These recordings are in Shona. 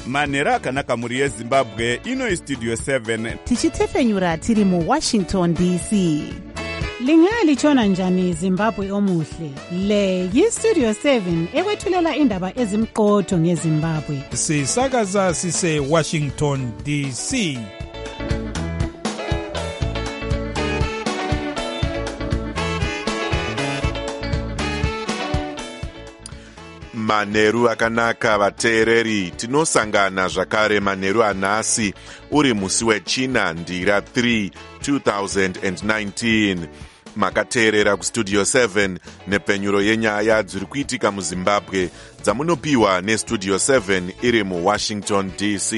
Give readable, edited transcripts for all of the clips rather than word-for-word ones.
manhero akanaka mhuri yezimbabwe. Ino istudio 7 tichitefenyura tiri muWashington DC. Lingalitshona njani Zimbabwe omuhle? Le yistudio 7 ekwethulela indaba ezimqotho ngeZimbabwe. Sisakaza sise Washington DC. Manheru akanaka vateereri, tinosangana zvakare manheru anhasi uri musi wechina ndira 3 2019. Makateerera kustudio 7 nepenyuro yenyaya dziri kuitika muZimbabwe dzamunopiwa nestudio 7 iri muWashington DC.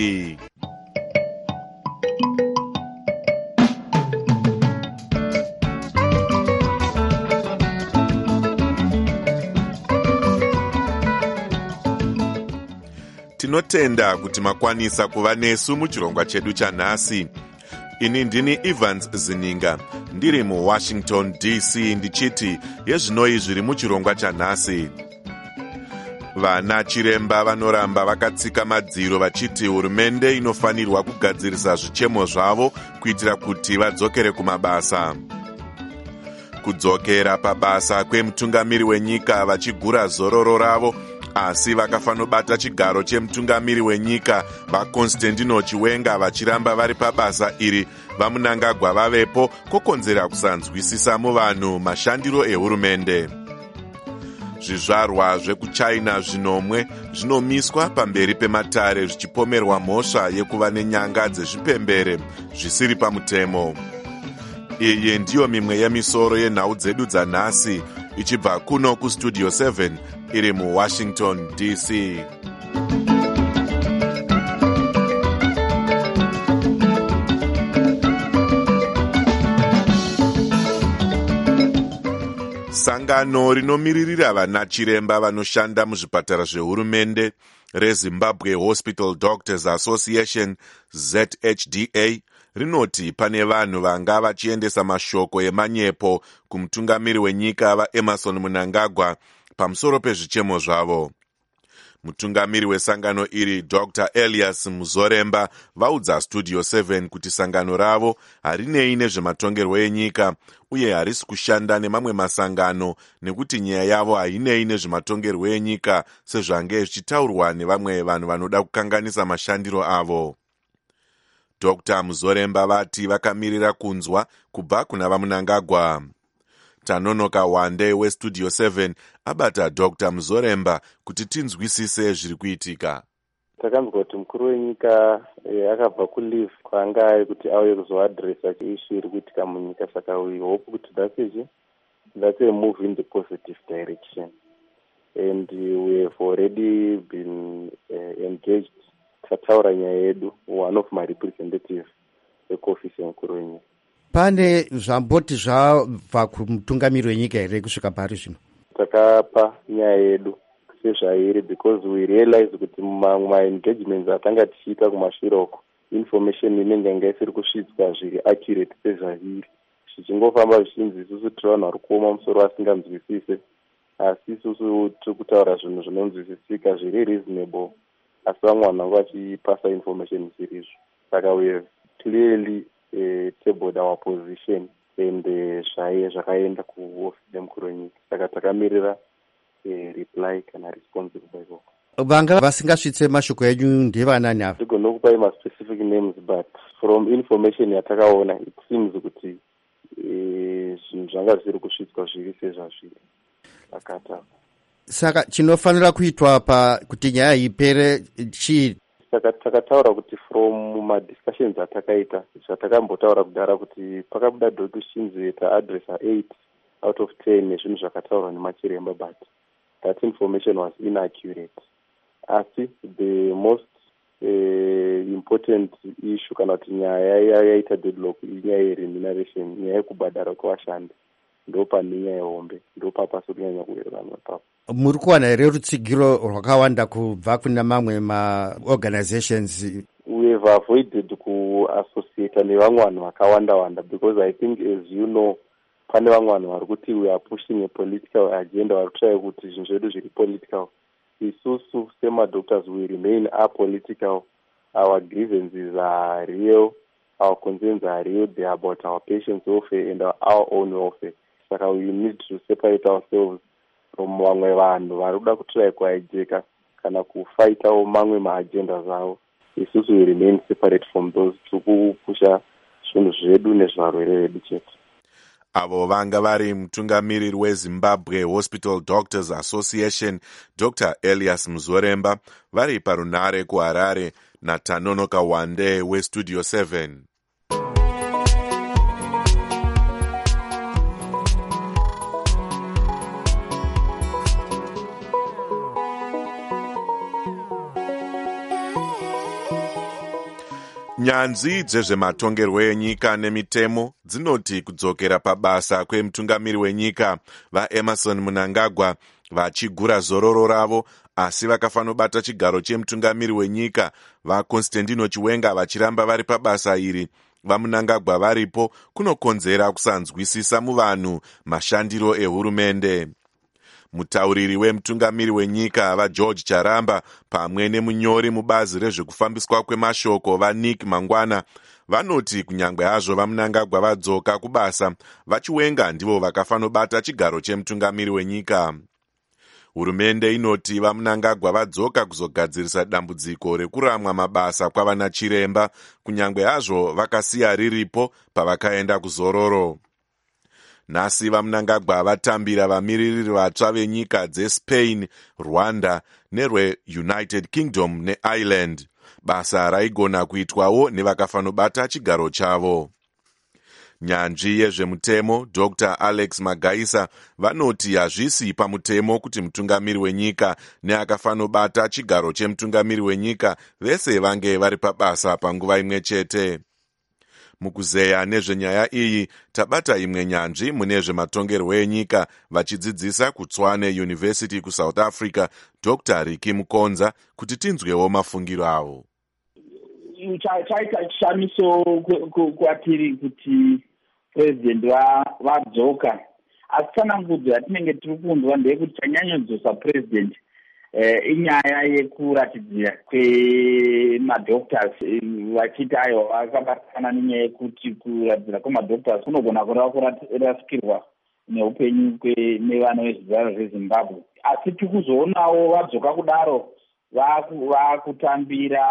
Tinotenda kuti makwanisa kuva nesu muchirongwa chedu chanhasi. Ini ndini Evans Zininga, ndiri muWashington DC ndichiti yezvinoi zviri muchirongwa chanhasi. Vana chiremba vanoramba vakatsika madziro vachiti hurumende inofanirwa kugadzirisa zvichemo zvavo kuitira kuti vadzokere kumabasa. Kudzokera pabasa kwemutungamiri wenyika vachigura zororo ravo, asi vakafanobata chigaro chemutungamiri wenyika vaConstantino Chiwenga vachiramba vari pabasa iri vaMnangagwa vavepo kokonzera kusanzwisisa muvanhu mashandiro ehurumende. Zvizvarwa zvekuchina zvinomwe zvinomiswa pamberi pematare zvichipomerwa mhosva yekuva nenyanga dzezvipembere zvisiri pamutemo. Iyi ndiyo mimwe yemisoro yenhau dzedu dzanhasi ichibva kuno kustudio 7 iri muWashington DC. Sangano rinomiririra vana chiremba vanoshanda muzvipatara zvehurumende reZimbabwe Hospital Doctors Association ZHDA rinoti pane vanhu vanga vachiendesa mashoko emanyepo kumutungamiri wenyika vaEmmerson Mnangagwa pamusoro pezvichemo zvavo. Mutungamiri wesangano iri Dr. Elias Muzoremba vaudza Studio 7 kuti sangano ravo harinei nezvematongerwo enyika uye harisi kushanda nemamwe masangano nekuti nyaya yavo hainei nezvematongerwo enyika sezvange zvichitaurwa nevamwe vanhu vanoda kukanganisa mashandiro avo. Dr. Muzoremba vati vakamirira kunzwa kubva kuna vaMnangagwa. Tanonoka Wande westudio 7 abata Dr. Muzoremba kuti tinzwisise zviri kuitika. Takanzwa kuti mukuru wenyika akabva kuleave kwaanga kuti auye kuzoadresa ishu iri kuitika munyika, saka we hope kuti that's a move in the positive direction and we have already been engaged. Tataura nyaya yedu, one of my representatives ekuofisi yemukuru wenyika. Pane zvamboti zvabva kumutungamiri wenyika here kusvika pari zvino? Takapa nyaya yedu sezvairi because we realize kuti ma-engagements atanga tichiita kumashiroko information inenge yanga isiri kusvitswa zviri accurate sezvairi, zvichingofamba zvichinzi isusu tiri vanhu vari kuoma musoro vasinganzwisise, asi isusu tiri kutaura zvinhu zvinonzwisisika zviri reasonable, asi vamwe vanhu vanga vachipasa information zvirizvo. Saka we have clearly tabled our position and zvakaenda kuofisi yemukuru wenyika, saka takamirira reply kana response kubva ikoko. Vanga vasingasvitse mashoko enyu ndevanani ava? Tigona kupai ma-specific names, but from information yatakaona it seems kuti zvinhu zvanga zvisiri kusvitswa zviri sezvazviri akata. Saka chinofanira kuitwa kuti nyaya ipere chii? Saka takataura kuti from ma-discussions atakaita, zvatakambotaura kudhara kuti pakabuda doti shinzi taadresa 8 out of 10 nezvinhu zvakataurwa nemachiremba, but that information was inaccurate. Asi the most important issue kana kuti nyaya yaita deadlock inyaya yeremuneration, nyaya yekubhadhara kwevashandi, ndo pane nyaya hombe, ndo papasi kunyanya kuwirirana papo. Muri kuwana here rutsigiro rwakawanda kubva kuna mamwe ma-organizations? We have avoided kuassociate nevamwe vanhu vakawanda because I think, as you know, pane vamwe vanhu vari kuti we are pushing a political agenda, vari kutrai kuti zvinhu zvedu zviri political isusu sema-doctors we remain apolitical. Our grievances are real, our concerns are real. They are about our patients' welfare and our own welfare. Saka we need to separate ourselves from vamwe vanhu vari kuda kutrai kuaijeka kana kufaitawo mamwe maagendas avo. Isusu we remain separate from those. Tikupusha zvinhu zvedu nezvarwere vedu chete. Avo vanga vari mutungamiriri weZimbabwe Hospital Doctors Association Dr. Elias Muzoremba vari parunare kuHarare naTanono Kawande weStudio 7. Nyanzvi dzezvematongerwo enyika nemitemo dzinoti kudzokera pabasa kwemutungamiri wenyika vaEmerson Mnangagwa vachigura zororo ravo, asi vakafanobata chigaro chemutungamiri wenyika vaConstantino Chiwenga vachiramba vari pabasa iri vaMnangagwa varipo kunokonzera kusanzwisisa muvanhu mashandiro ehurumende. Mutauriri wemutungamiri wenyika vaGeorge Charamba pamwe nemunyori mubazi rezvekufambiswa kwemashoko vaNick Mangwana vanoti kunyangwe hazvo vaMnangagwa vadzoka kubasa, vaChiwenga ndivo vakafanobata chigaro chemutungamiri wenyika. Hurumende inoti vaMnangagwa vadzoka kuzogadzirisa dambudziko rekuramwa mabasa kwavana chiremba, kunyangwe hazvo vakasiya riripo pavakaenda kuzororo. Nhasi vaMnangagwa vatambira vamiririri vatsva venyika dzeSpain, Rwanda nerweUnited Kingdom neIreland, basa raigona kuitwawo nevakafanobata chigaro chavo. Nyanzvi yezvemutemo Dr. Alex Magaisa vanoti hazvisi pamutemo kuti mutungamiri wenyika neakafanobata chigaro chemutungamiri wenyika vese vange vari pabasa panguva imwe chete. Mukuzeya nezvenyaya iyi tabata imwe nyanzvi mune zvematongerwo enyika vachidzidzisa kuTshwane University kuSouth Africa Dr. Ricky Mukonza kuti tinzwewo mafungiro avo. Chaita chishamiso kwatiri kuti president vadzoka, asi tsanangudzo yatinenge tiri kunzwa ndeyekuti chanyanyodzosa president inyaya yekuratidzira kwemadoctors vachiti ayo vakabatsana nenyaya yekuti kuratidzira kwemadoctors kunogona kurasikirwa neupenyu nevana vezvizvarwa zveZimbabwe. Asi tikuzoonawo vadzoka kudaro vakutambira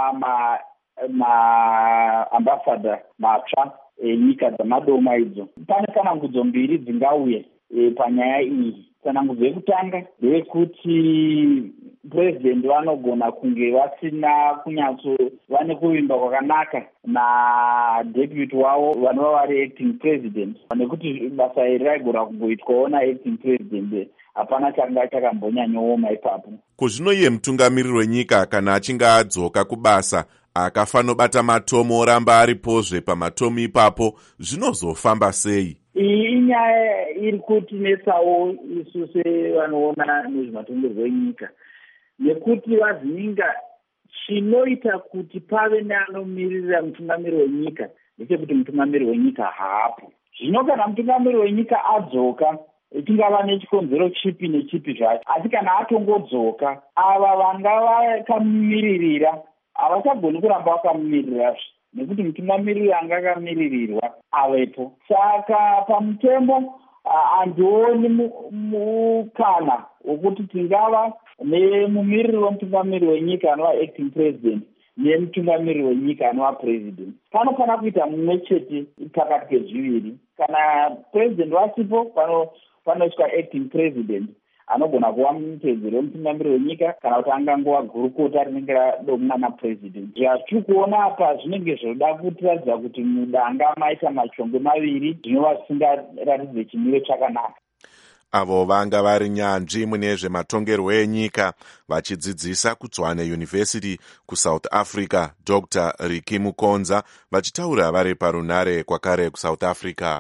maambassador matsva enyika dzamadoma idzo. Pane tsanangudzo mbiri dzingauye panyaya iyi. Tsanangudzo yekutanga ndeyekuti president vanogona kunge vasina kunyatso vane kuvimba kwakanaka nadeputy wavo vanova vari acting president, nekuti basa iri raigona kungoitwawo naacting president. Hapana changa chakambonyanyooma ipapo. Kuzvino iye mutungamiriri wenyika kana achinge adzoka kubasa akafanobata matomo oramba aripozve pamatomo ipapo, zvinozofamba sei? Iyi inyaya iri kutinetsawo isu sevanoona nezvematongerwo enyika, nekuti vazininga chinoita kuti pave neanomiririra mutungamiri wenyika ndechekuti mutungamiri wenyika haapo. Zvino kana mutungamiri wenyika adzoka, tingava nechikonzero chipi nechipi zvacho, asi kana atongodzoka, ava vanga vakamiririra havachagoni kuramba vakamiririzve, nekuti mutungamiriri anga akamiririrwa avepo. Saka pamutemo handioni mukana wokuti tingava nemumiriri wemutungamiriri wenyika anova acting president nemutungamiriri wenyika anova president. Panofanira kuita mumwe chete pakati pezviviri. Kana president vasipo, panoiswa acting president anogona kuva mutedzeri wemutungamiriri wenyika kana kuti angangova gurukota rinenge radomwa napresident. Zvatiri kuona apa zvinenge zvoda kutiradza kuti mudanga maita machongwe maviri zvinova zvisingaratidze chimiro chakanaka. Avo vanga vari nyanzvi mune zvematongerwo enyika vachidzidzisa kuTshwane University kuSouth Africa Dr. Ricky Mukonza vachitaura vari parunare kwakare kuSouth Africa.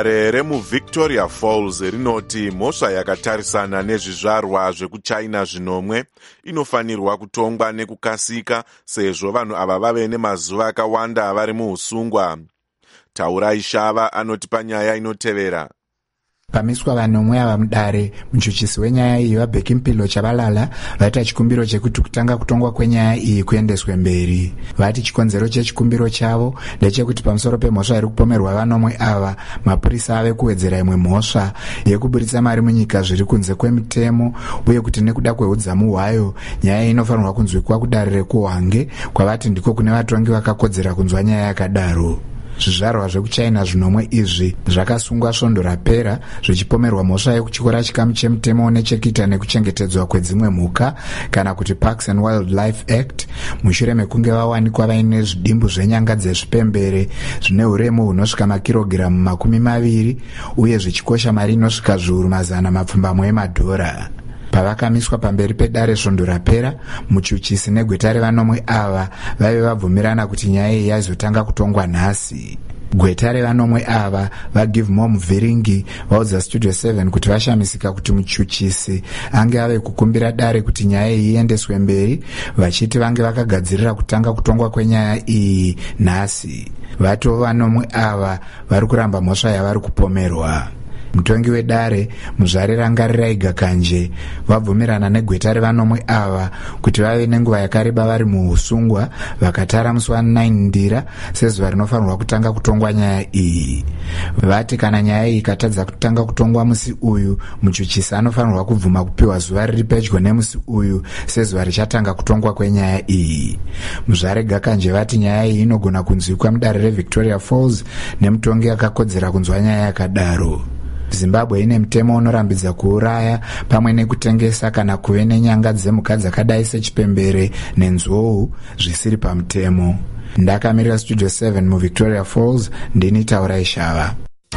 Dare remuVictoria Falls rinoti mhosva yakatarisana nezvizvarwa zvekuchina zvinomwe inofanirwa kutongwa nekukasika sezvo vanhu ava vave nemazuva akawanda vari muusungwa. Taurai Shava anoti panyaya inotevera. Pamiswa vanomwe ava mudare, muchuchisi wenyaya iyi vaBhekimpilo Chabalala vaita chikumbiro chekuti kutanga kutongwa kwenyaya iyi kuendeswe mberi. Vati chikonzero chechikumbiro chavo ndechekuti pamusoro pemhosva iri kupomerwa vanomwe ava, mapurisa ave kuwedzera imwe mhosva yekuburitsa mari munyika zviri kunze kwemutemo, uye kuti nekuda kweudzamu hwayo nyaya inofanirwa kunzwikwa kudare rekuHwange, kwavati ndiko kune vatongi vakakodzera kunzwa nyaya yakadaro. Zvizvarwa zvekuchina zvinomwe izvi zvakasungwa svondo rapera zvichipomerwa mhosva yekutyora chikamu chemutemo nechekuita nekuchengetedzwa kwedzimwe mhuka kana kuti Parks and Wildlife Act, mushure mekunge vawanikwa vaine zvidimbu zvenyanga dzezvipembere zvine uremu hunosvika makirogiramu 20 uye zvichikosha mari inosvika zviuru 100 emadhora. Pavakamiswa pamberi pedare svondo rapera, muchuchisi negweta revanomwe ava vaive vabvumirana kuti nyaya iyi yaizotanga kutongwa nhasi. Gweta revanomwe ava vaGive More Muvhiringi vaudza Studio 7 kuti vashamisika kuti muchuchisi ange ave kukumbira dare kuti nyaya iyi iendeswe mberi, vachiti vange vakagadzirira kutanga kutongwa kwenyaya iyi nhasi. Vato vanomwe ava vari kuramba mhosva yavari kupomerwa. Mutongi wedare muzvare Rangarira Igakanje vabvumirana negweta revanomwe ava kuti vave nenguva yakareba vari muusungwa vakatara musi wa9 Ndira sezuva rinofanirwa kutanga kutongwa nyaya iyi. Vati kana nyaya iyi ikatadza kutanga kutongwa musi uyu, muchuchisi anofanirwa kubvuma kupiwa zuva riri pedyo nemusi uyu sezuva richatanga kutongwa kwenyaya iyi. Muzvare Gakanje vati nyaya iyi inogona kunzwikwa mudare reVictoria Falls nemutongi akakodzera kunzwa nyaya yakadaro. Zimbabwe ine mutemo unorambidza kuuraya pamwe nekutengesa kana kuve nenyanga dzemhuka dzakadai sechipembere nenzou zvisiri pamutemo. Ndakamirira Studio 7 muVictoria Falls, ndini Taurai Shava.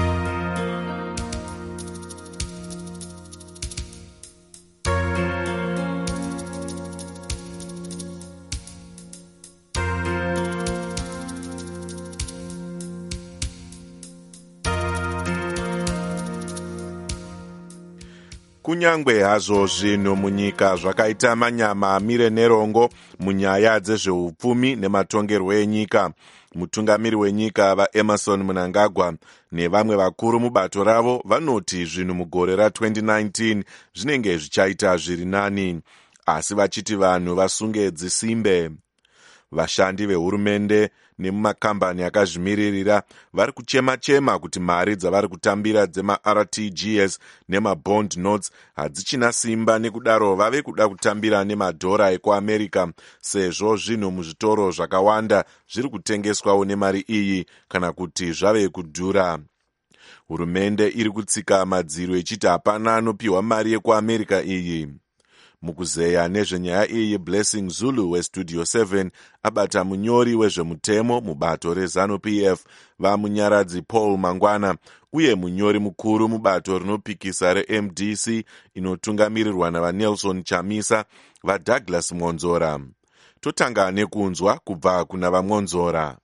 Kunyangwe hazvo zvinhu munyika zvakaita manyama amire nerongo munyaya dzezveupfumi nematongerwo enyika, mutungamiri wenyika vaEmerson Mnangagwa nevamwe vakuru mubato ravo vanoti zvinhu mugore ra2019 zvinenge zvichaita zviri nani, asi vachiti vanhu vasunge dzisimbe. Vashandi vehurumende nemumakambani akazvimiririra vari kuchema-chema kuti mari dzavari kutambira dzemaRTGS nemabond notes hadzichina simba, nekudaro vave kuda kutambira nemadhora ekuAmerica sezvo zvinhu muzvitoro zvakawanda zviri kutengeswawo nemari iyi kana kuti zvave kudhura. Hurumende iri kutsika madziro ichiti hapana anopiwa mari yekuAmerica iyi. Mukuzeya nezvenyaya iyi, Blessing Zulu weStudio 7 abata munyori wezvemutemo mubato reZANU-PF vamunyaradzi Paul Mangwana uye munyori mukuru mubato rinopikisa reMDC inotungamirirwa navaNelson Chamisa vaDouglas Mwonzora. Totanga nekunzwa kubva kuna vaMwonzora.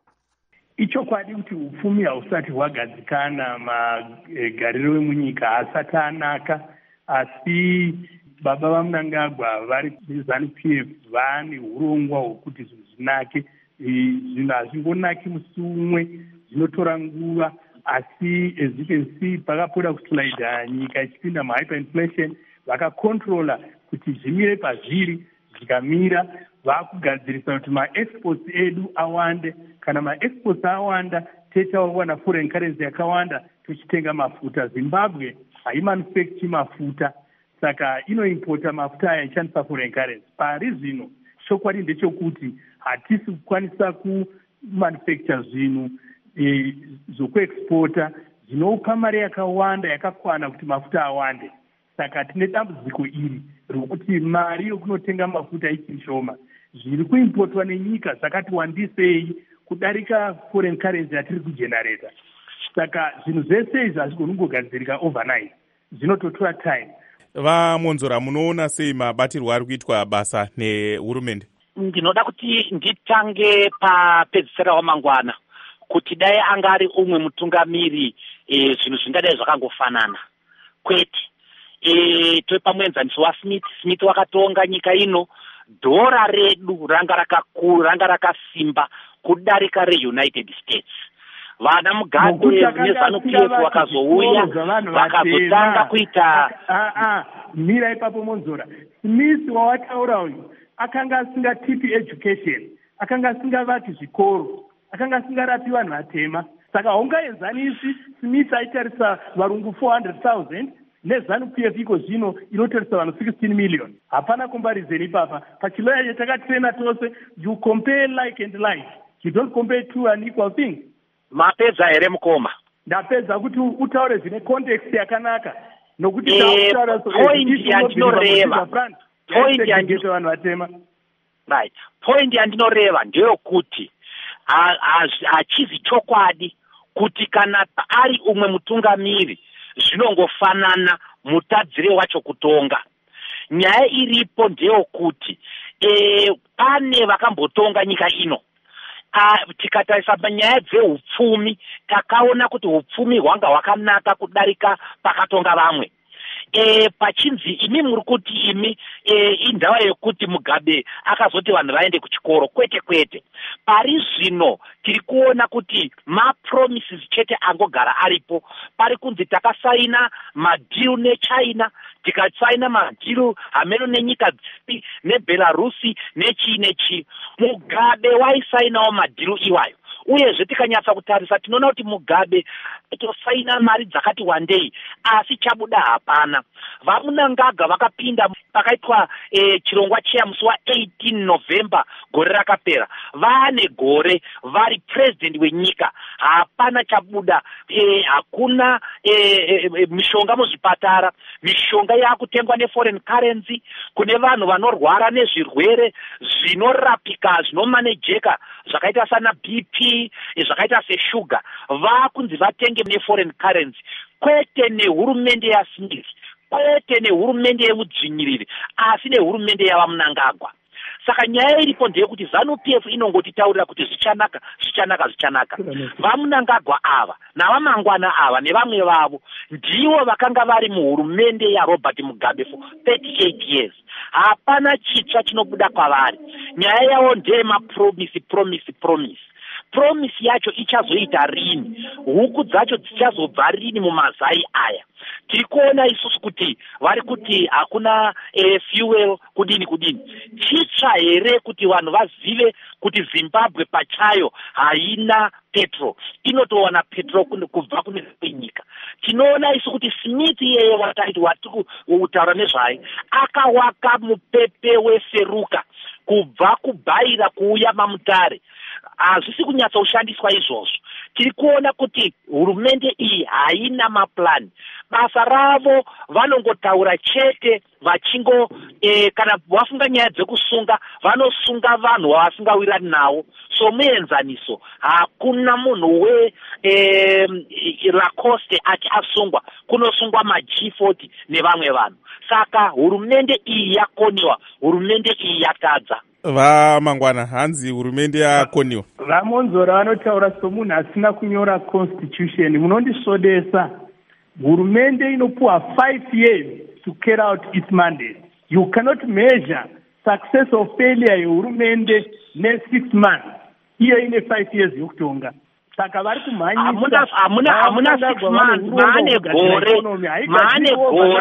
Ichokwadi kuti upfumi hausati hwagadzikana, magariro emunyika haasati anaka, asi baba vaMnangagwa vari kuZANU-PF vane urongwa hwokuti zvinhu zvinake. Zvinhu hazvingonaki musi umwe, zvinotora nguva, asi as you can see pakapoda kuslaida nyika ichipinda muhyperinflation, vakakontrola kuti zvimire pazviri, zvikamira vakugadzirisa kuti maexports edu awande. Kana maexports awanda, tichawana foreign currency yakawanda tuchitenga mafuta. Zimbabwe haimanufacture mafuta, saka inoimporta mafuta aya ichandisa foreign currency. Pari zvino chokwadi ndechekuti hatisi kukwanisa kumanufacture zvinhu zvokuexporta zvinopa mari yakawanda yakakwana kuti mafuta awande. Saka tine dambudziko iri rokuti mari yokunotenga mafuta ichiri shoma. Zviri kuimportwa nenyika zvakati wandisei kudarika foreign currency yatiri kugenerata. Saka zvinhu zvese izvi hazvigoni kungogadzirika overnight, zvinototora time. VaMwonzora, munoona sei mabatirwo ari kuitwa basa nehurumende? Ndinoda kuti nditange papedzisira wamangwana kuti dai angari umwe mutungamiri zvinhu zvingadai zvakangofanana, kwete. Pamwenzaniso waSmith wakatonga nyika ino, dhora redu ranga rakasimba kudarika reUnited States. Vana Mugabe neZANU-PF vakazouya vakazotanga kuita mira ipapo Monzora. Smith wawataura uyu akanga asingatipi education, akanga asingavaki zvikoro, akanga asingarapi vanhu vatema. Saka haungaenzanisi Smith aitarisa varungu 400,000 neZANU-PF iko zvino inotarisa vanhu 16 million. Hapana comparison ipapa. Pachiloya yatakatrena tose, you compare like and like. You don't compare two unequal things. Mapedza here mukoma. Ndapedza kuti utaure zvine context yakanaka. Nokuti point yandinoreva ndeyokuti hachizi chokwadi kuti kana ari umwe mutungamiri zvinongofanana mutadzire wacho kutonga. Nyaya iripo ndeyokuti pane vakambotonga nyika ino. Tikatarisa nyaya dzeupfumi takaona kuti upfumi hwanga hwakanaka kudarika pakatonga vamwe. Pachinzi imi muri kuti imi indava yekuti Mugabe akazoti vanhu vaende kuchikoro, kwete. Pari zvino tiri kuona kuti mapromises chete angogara aripo. Pari kunzi takasaina madhiru neChina, tikasaina madhiru hameno nenyika dzipi neBelarusi nechi. Mugabe waisainawo madhiru iwayo. Uyezve tikanyatsa kutarisa tinoona kuti Mugabe tosaina mari dzakati wandei, asi chabuda hapana. VaMunangagwa vakapinda pakaitwa chirongwa cheya musi wa18 November gore rakapera. Vane gore vari president wenyika, hapana chabuda. Hakuna mishonga muzvipatara, mishonga yakutengwa neforeign currency. Kune vanhu vanorwara nezvirwere zvinorapika zvinomanejeka zvakaita sana BP, zvakaita seshuga, vakunzi vatenge neforeign currency, kwete nehurumende yaSmith, kwete nehurumende yemudzvinyiriri, asi nehurumende yavaMunangagwa. Saka nyaya iripo ndeyekuti ZANU-PF inongotitaurira kuti zvichanaka. VaMunangagwa ava navamangwana ava nevamwe vavo ndivo vakanga vari muhurumende yaRobert Mugabe for 38 years. Hapana chitsva chinobuda kwavari. Nyaya yavo ndeyemapromise. Promise yacho ichazoita rini? Huku dzacho dzichazobva rini mumazai aya? Tiri kuona isusu kuti vari kuti hakuna fuel kudini. Chitsva here kuti vanhu vazive kuti Zimbabwe pachayo haina petro, inotowana petro kubva kune nyika. Tinoona isu kuti Smith yeye watiri kutaura nezvaye akawaka mupepe weSeruka kubva kuBhaira kuuya maMutare. Hazvisi kunyatsa kushandiswa izvozvo. Tiri kuona kuti hurumende iyi haina maplan. Basa ravo vanongotaura chete vachingo kana vafunga nyaya dzekusunga vanosunga vanhu vavasingawirani nawo. So muenzaniso hakuna munhu Lacoste ati asungwa, kunosungwa maG40 nevamwe vanhu. Saka hurumende iyi yakoniwa, hurumende iyi yatadza. VaMangwana, hanzi hurumende yakoniwa. VaMonzora vanotaura somunhu asina kunyora constitution. Munondisvodesa. Hurumende inopuwa 5 years to carry out its mandate. You cannot measure success or failure yehurumende ne6 months. Iyo ine 5 years yokutonga. Saka vari kumhanyisa. Hamuna 6 months, maane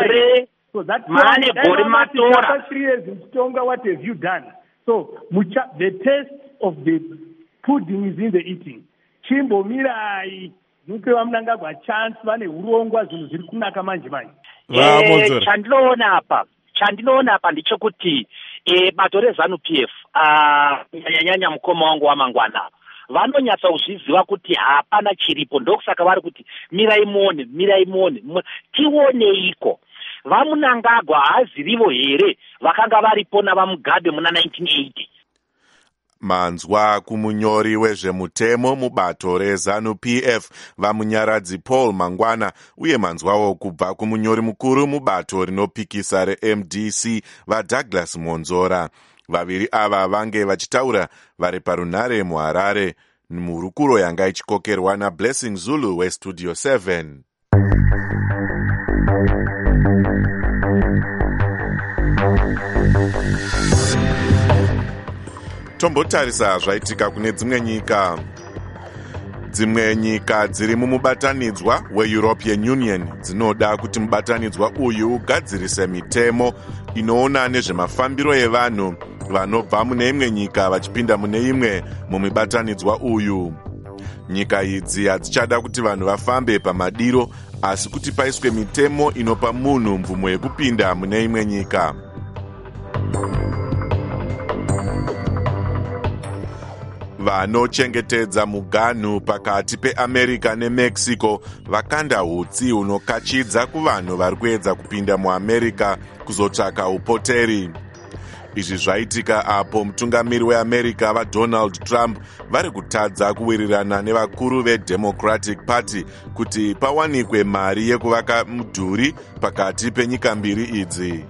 gore matora. 3 years yokutonga, what have you done? So, the taste of the pudding is in the eating. Chimbo mirai, nupe vaMunangagwa chance, vane urongwa zvinhu zviri kunaka manje. Chandinoona apa ndichokuti bato reZANU-PF nyanya mukoma wangu waMangwana vanonyatsa kuzviziva kuti hapana chiripo, ndokusaka vari kuti mirai muone tioneiko. VaMunangagwa haazirivo here vakanga varipo navaMugabe muna 1980. Manzwa kumunyori wezvemutemo mubato reZANU-PF vamunyaradzi Paul Mangwana, uye manzwawo kubva kumunyori mukuru mubato rinopikisa reMDC vaDouglas Monzora. Vaviri ava vange vachitaura vari parunhare muHarare. mhurukuro yanga ichikokerwa naBlessing Zulu weStudio 7. Tombotarisa zvaitika kune dzimwe nyika. Dzimwe nyika dziri mumubatanidzwa weEuropean Union dzinoda kuti mubatanidzwa uyu ugadzirise mitemo inoona nezvemafambiro evanhu vanobva mune imwe nyika vachipinda mune imwe mumibatanidzwa uyu. Nyika idzi hadzichada kuti vanhu vafambe pamadiro, asi kuti paiswe mitemo inopa munhu mvumo yekupinda mune imwe nyika. Vanochengetedza muganhu pakati peAmerica neMexico vakanda hutsi hunokachidza kuvanhu vari kuedza kupinda muAmerica kuzotsvaka upoteri. Izvi zvaitika apo mutungamiri weAmerica vaDonald Trump vari kutadza kuwirirana nevakuru veDemocratic Party kuti pawanikwe mari yekuvaka mudhuri pakati penyika mbiri idzi.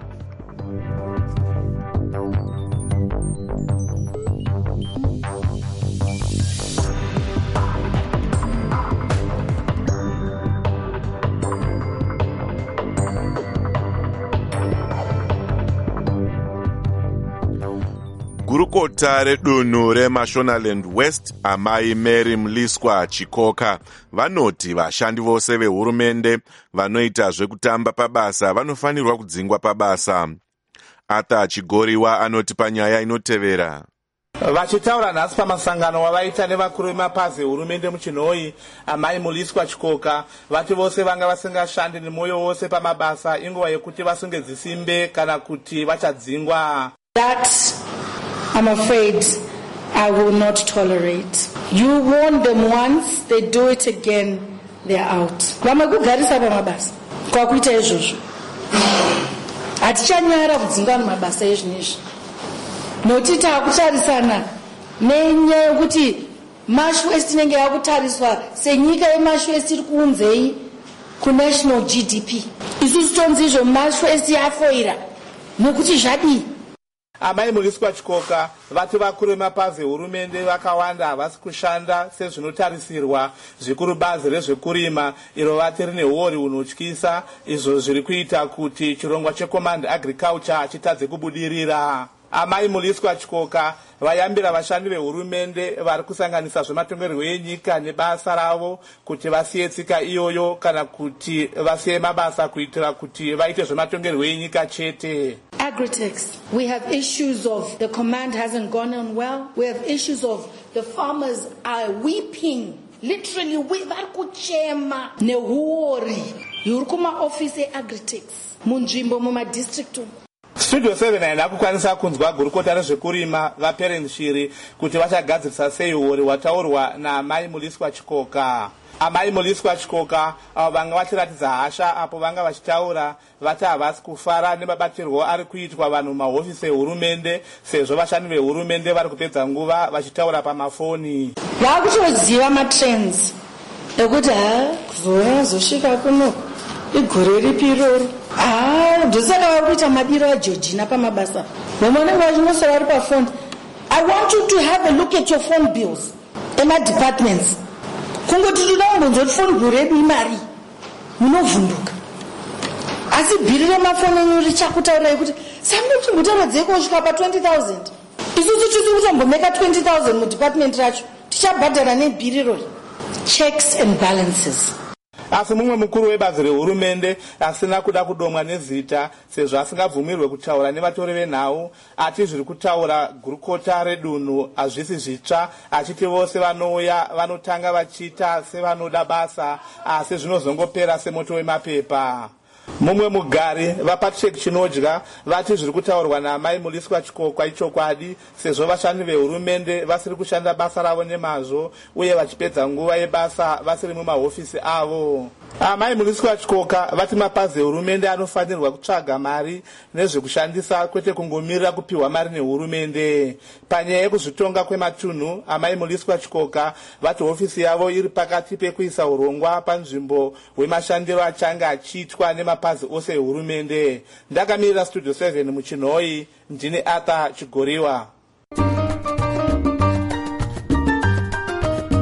Gurukota redunhu reMashonaland West, amai Mary Mliswa Chikoka, vanoti vashandi vose vehurumende vanoita zvekutamba pabasa vanofanirwa kudzingwa pabasa. Arthur Chigoriwa anoti panyaya inotevera. Vachitaura nhasi pamasangano wavaita nevakuru vemapazi ehurumende muchinhoi, amai Mliswa Chikoka vati vose vanga vasingashandi nemwoyo wose pamabasa inguva yekuti vasunge dzisimbe kana kuti vachadzingwa. I'm afraid I will not tolerate. You warn them once, they do it again, they're out. Vamakugarisa pamabasa kwa kuita izvozvo. Hatichanyara kudzingwa mumabasa ezvinezvi. Noti takutarisana nenyaya yokuti MashWest inenge yakutariswa senyika yeMashWest iri kuunzei kunational GDP. Isusu tonzi izvo MashWest yafoira nokuti zvadii. Amai Mliswa Chikoka vati vakuru vemapazi ehurumende vakawanda havasi kushanda sezvinotarisirwa, zvikuru bazi rezvekurima iro vati rine huori hunotyisa, izvo zviri kuita kuti chirongwa cheCommand Agriculture chitadze kubudirira. Amai Mliswa Chikoka vayambira vashandi vehurumende vari kusanganisa zvematongerwo enyika nebasa ravo kuti vasiye tsika iyoyo kana kuti vasiye mabasa kuitira kuti vaite zvematongerwo enyika chete. Agritex, we have issues of the command hasn't gone on well. We have issues of the farmers are weeping. Literally, vari kuchema nehuori. Yuri kumaofisi eAgritex munzvimbo mumadistrict. Studio 7 haina kukwanisa kunzwa gurukota rezvekurima vaPerenshiri kuti vachagadzirisa sei huori hwataurwa naamai Mliswa Chikoka. Amai Mliswa Chikoka avo vanga vachiratidza hasha apo vanga vachitaura vati havasi kufara nemabatirwo ari kuitwa vanhu mumahofisi ehurumende sezvo vashandi vehurumende vari kupedza nguva vachitaura pamafoni. Vakutoziva matrends ekuti kuzouya zosvika kuno igore ripi iroro. Ndosaka vari kuita mabiro aJeorgina pamabasa. Vamwe vachinosora vari pafoni. I want you to have a look at your phone bills emadepartments. Kungoti toda kumbonzoti phone bill redu imari munovhunduka. Asi bhiri remafoni enyu richakutaurirai kuti sambochimbotorodzei kusvika pa20,000. Isusu tiri kutombomeka 20,000 mudepartment racho tichabhadhara nebhiri irori. Checks and balances. Asi mumwe mukuru webazi rehurumende asina kuda kudomwa nezita sezvo asingabvumirwe kutaura nevatori venhau ati zviri kutaura gurukota redunhu hazvisi zvitsva, achiti vose vanouya vanotanga vachiita sevanoda basa asi zvinozongopera semoto wemapepa. Mumwe mugari vaPatrick Chinodya vati zviri kutaurwa naamai Mliswa Chikoka ichokwadi sezvo vashandi vehurumende vasiri kushanda basa ravo nemazvo uye vachipedza nguva yebasa vasiri mumahofisi avo. Amai Mliswa Chikoka vati mapazi ehurumende anofanirwa kutsvaga mari nezvekushandisa kwete kungomirira kupiwa mari nehurumende. Panyaya yekuzvitonga kwematunhu, amai Mliswa Chikoka vati hofisi yavo iri pakati pekuisa urongwa panzvimbo hwemashandiro achanga achiitwa nemapazi ose ehurumende. Ndakamirira Studio 7 muchinhoi, ndini Arthur Chigoriwa.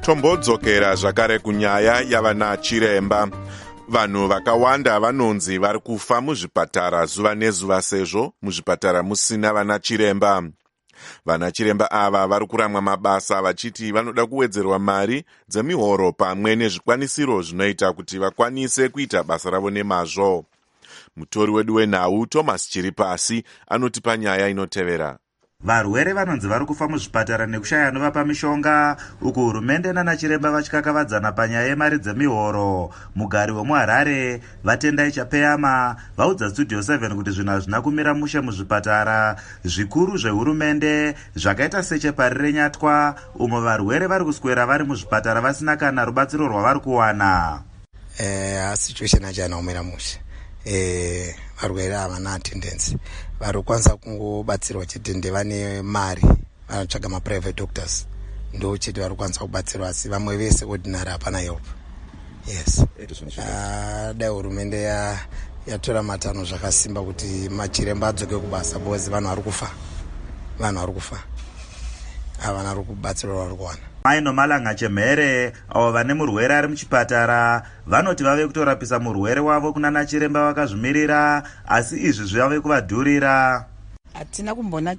Tombodzokera zvakare kunyaya yavana chiremba. Vanhu vakawanda vanonzi vari kufa muzvipatara zuva nezuva sezvo muzvipatara musina vana chiremba. Vana chiremba ava vari kuramwa mabasa vachiti vanoda kuwedzerwa mari dzemihoro pamwe nezvikwanisiro zvinoita kuti vakwanise kuita basa ravo nemazvo. Mutori wedu wenhau Thomas Chiripasi anotipa nyaya inotevera. Varwere vanonzi vari kufa muzvipatara nekushaya anovapa mishonga, uku hurumende nanachiremba vachikakavadzana panyaya yemari dzemihoro. Mugari wemuHarare Vatendai Chapeyama vaudza Studio 7 kuti zvinhu hazvina kumira mushe muzvipatara zvikuru zvehurumende zvakaita seChepari reNyatwa, umo varwere vari kuswera vari muzvipatara vasina kana rubatsiro rwavari kuwana. Situation hachana kumira mushe. Varwere havana attendance, vari kukwanisa kungobatsirwa chete ndevane mari, vanotsvaga maprivate doctors ndo chete vari kukwanisa kubatsirwa, asi vamwe vese ordinary hapana help. Yes, dai hurumende yatora matanho zvakasimba kuti machiremba adzoke kubasa, because vanhu vari kufa, havana vari kubatsirwa vari kuwana. Maino Malanga Chemere avo vane murwere ari muchipatara vanoti vave kutorapisa murwere wavo kunana chiremba vakazvimirira, asi izvi zvave kuvadhurira. Hatina kumbona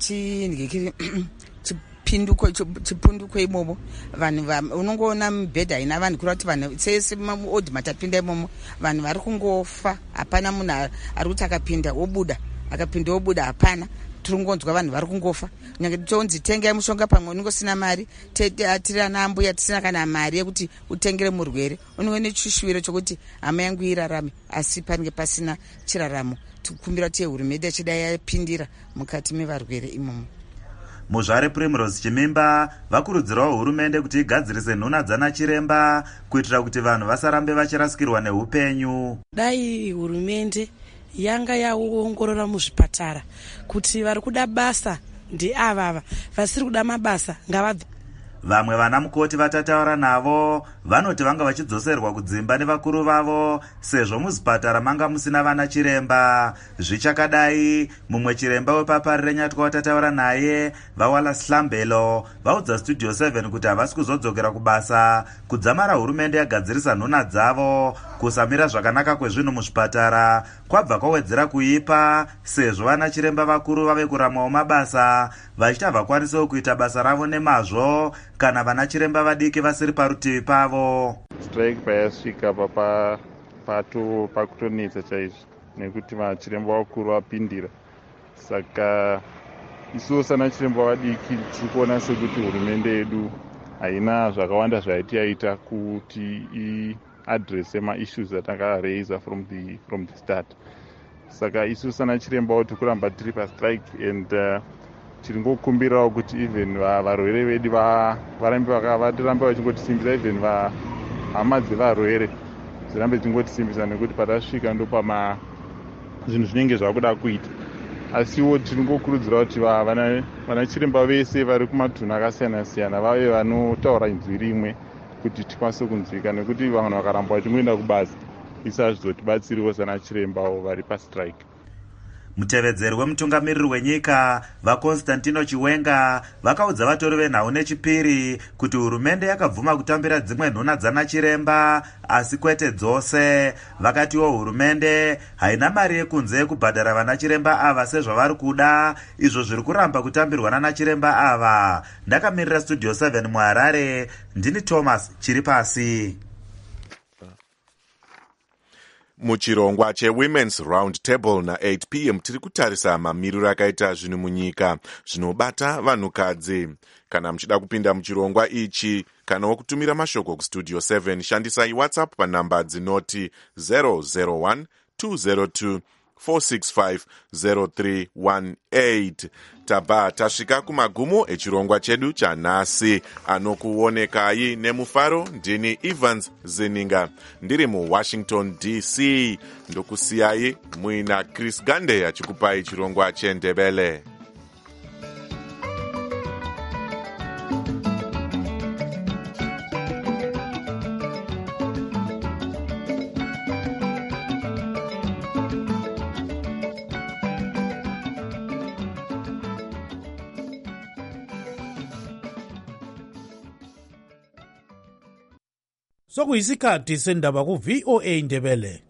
chipunduko imomo. Vanhu unongoona mibhedha haina vanhu kurati vanhu sese maodhi matapinda imomo vanhu vari kungofa, hapana munhu ari kuti akapinda obuda hapana. Turungonzwa vanhu vari kungofa. Nyange tonzi tengai mushonga pamwe unongosina mari, tiri ana ambuya tisina kana mari yekuti utengere murwere. Unenge nechishuviro chokuti hama yangu irarame, asi panenge pasina chiraramo. Tikumbira kuti hurumende achidai yapindira mukati mevarwere imomo. Muzvare Primrose Chimimba vakurudzirawo hurumende kuti igadzirise nhuna dzana chiremba kuitira kuti vanhu vasarambe vachirasikirwa neupenyu. Dai hurumende yanga yaongorora muzvipatara kuti vari kuda basa ndeavava, vasiri kuda mabasa ngavabve. Vamwe vana mukoti vatataura navo vanoti vanga vachidzoserwa kudzimba nevakuru vavo sezvo muzvipatara manga musina vana chiremba. Zvichakadai, mumwe chiremba wepapari reNyatwa watataura naye Vawala Slambelo vaudza Studio 7 kuti havasi kuzodzokera kubasa kudzamara hurumende yagadzirisa nhuna dzavo. Kusamira zvakanaka kwezvinhu muzvipatara kwabva kwawedzera kuipa sezvo vana chiremba vakuru vave kuramwawo mabasa vachiti havakwanisawo kuita basa ravo nemazvo kana vana chiremba vadiki vasiri parutivi pavo. Strike payasvika pakutonetsa chaizvo nekuti vachiremba vakuru vapindira. Saka isuwo sana chiremba vadiki tiri kuona sekuti hurumende yedu haina zvakawanda zvaiti yaita kuti addresse ma-issues atanga raise from the start. Saka isuwo sana chiremba tiri kuramba tiri pastrike and tiri ngokumbirawo kuti even varwere vedu varambe vachingotisimbisa, even hama dzevarwere dzirambe dzingotisimbisa, nekuti patasvika ndo zvinhu zvinenge zvakuda kuita. Asiwo tiri ngokurudzira kuti vana chiremba vese vari kumatunhu akasiyana siyana vave vanotaura inzwi rimwe kuti tikwanise kunzwika, nekuti vanhu vakaramba vachingoenda kubasa isi hazvizotibatsiriwo sana chirembawo vari pastrike. Mutevedzeri wemutungamiriri wenyika vaConstantino Chiwenga vakaudza vatori venhau nechipiri kuti hurumende yakabvuma kutambira dzimwe nhuna dzana chiremba asi kwete dzose. Vakatiwo hurumende haina mari yekunze yekubhadhara vana chiremba ava sezvavari kuda, izvo zviri kuramba kutambirwa nana chiremba ava. Ndakamirira Studio 7 muHarare, ndini Thomas Chiripasi. Muchirongwa cheWomen's Round Table na8 p.m. tiri kutarisa mamiriro akaita zvinhu munyika zvinobata vanhukadzi. Kana muchida kupinda muchirongwa ichi kana wokutumira mashoko kustudio 7 shandisai WhatsApp panhamba dzinoti 001 202 4650318. Tabva tasvika kumagumo echirongwa chedu chanhasi. Anokuonekai nemufaro ndini Evans Zeninga ndiri muWashington DC. Ndokusiyai muina Chris Gande achikupai chirongwa cheNdebele. sokuyisikhathi sendaba ku-VOA Ndebele.